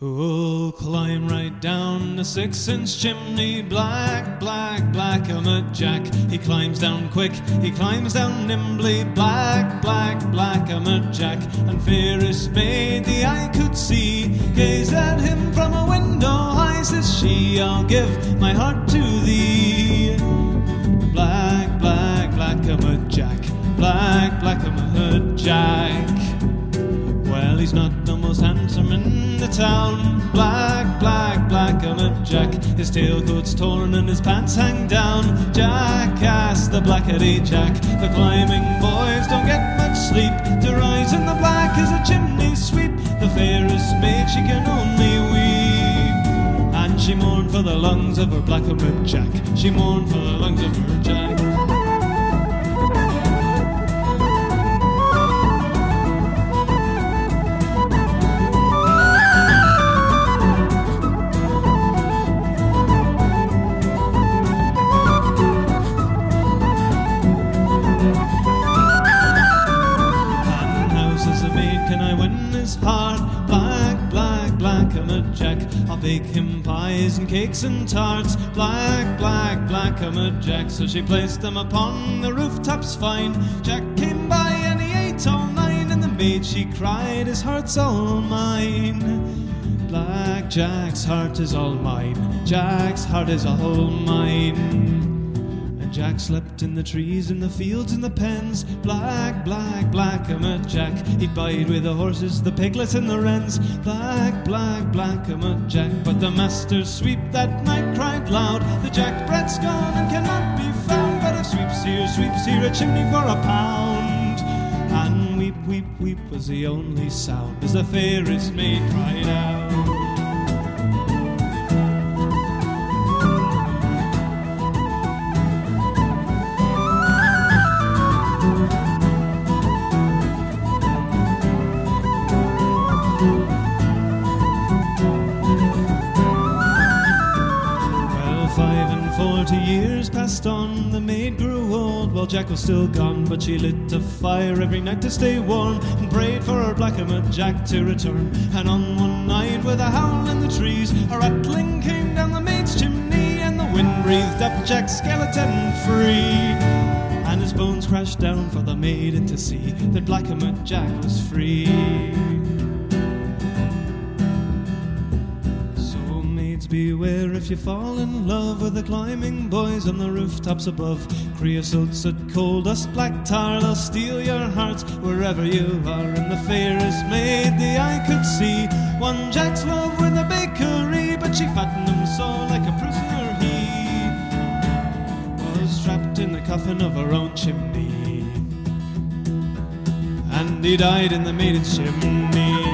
Who'll climb right down the 6-inch chimney? Black, black, black-a-mud Jack. He climbs down quick, he climbs down nimbly. Black, black, black-a-mud Jack. And fairest maid the eye could see gazed at him from a window high. Says she, I'll give my heart to thee. Black, black, black-a-mud Jack. Black, black-a-mud Jack. Well, he's not the most handsome in the town. Black, black, black-a-mud Jack. His tailcoat's torn and his pants hang down. Jackass, the blackety Jack. The climbing boys don't get much sleep. To rise in the black is a chimney sweep. The fairest maid, she can only weep. And she mourned for the lungs of her black-a-mud Jack. She mourned for the lungs of her Jack. Can I win his heart? Black, black, black-a-mud Jack. I'll bake him pies and cakes and tarts. Black, black, black-a-mud Jack. So she placed them upon the rooftops fine. Jack came by and he ate all 9. And the maid she cried, his heart's all mine. Black Jack's heart is all mine. Jack's heart is all mine. Jack slept in the trees, in the fields, in the pens. Black, black, black-a-mud Jack. He'd bide with the horses, the piglets and the wrens. Black, black, black-a-mud Jack. But the master's sweep that night cried loud, the Jack bread's gone and cannot be found. But if sweeps here, a chimney for £1. And weep, weep, weep was the only sound as the fairest maid cried out. Well, 45 years passed on, the maid grew old while Jack was still gone. But she lit a fire every night to stay warm and prayed for her black-a-mud Jack to return. And on one night with a howl in the trees, a rattling came down the maid's chimney, and the wind breathed up Jack's skeleton free. And his bones crashed down for the maiden to see that black-a-mud Jack was free. Beware if you fall in love with the climbing boys on the rooftops above. Creosote, soot, coal dust, black tar, they'll steal your hearts wherever you are. And the fairest maid the eye could see won Jack's love with a bakery, but she fattened him so like a prisoner he was trapped in the coffin of her own chimney. And he died in the maiden's chimney.